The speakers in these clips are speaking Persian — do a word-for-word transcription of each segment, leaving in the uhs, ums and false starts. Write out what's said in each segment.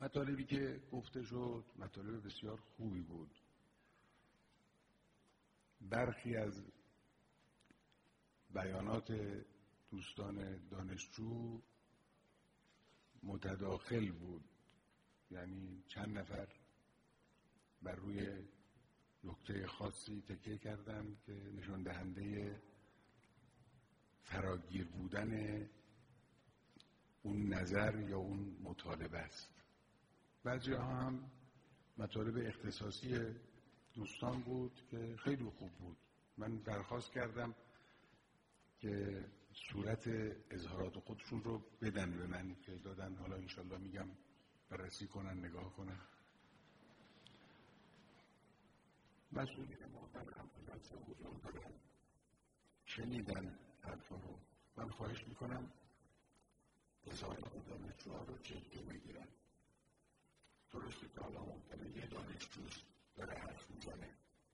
مطالبی که گفته شد مطالب بسیار خوبی بود. برخی از بیانات دوستان دانشجو متداخل بود، یعنی چند نفر بر روی نکته خاصی تکیه کردن که نشان دهنده فراگیر بودن اون نظر یا اون مطالبه است. بعضی ها هم مطالب اختصاصی دوستان بود که خیلی خوب بود. من درخواست کردم که صورت اظهارات خودشون رو بدن به من که دادن، حالا انشالله میگم بررسی کنن، نگاه کنن. مسئولین محترم که حضور دارن شنیدن حرفا رو. من خواهش میکنم اظهارات دانشجوها رو جدی بگیرن. درسته که حالا ممکنه یه دانشجوست داره حرف میزنه،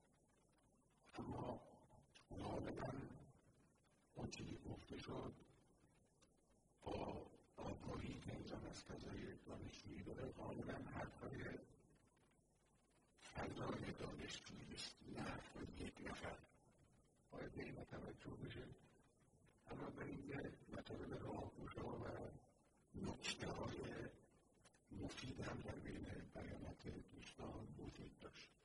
اما غالبا اون چیزی گفته شد با آگاهی که انسان از فضای دانشجویی داره غالبا حرفای فضای دانشجویی است، نه حرفای یک نفر. باید به این توجه بشه. اما به اینکه مطالب راهگشا و نکته‌های مفید هم در بین بیانات دوستان وجود داشت.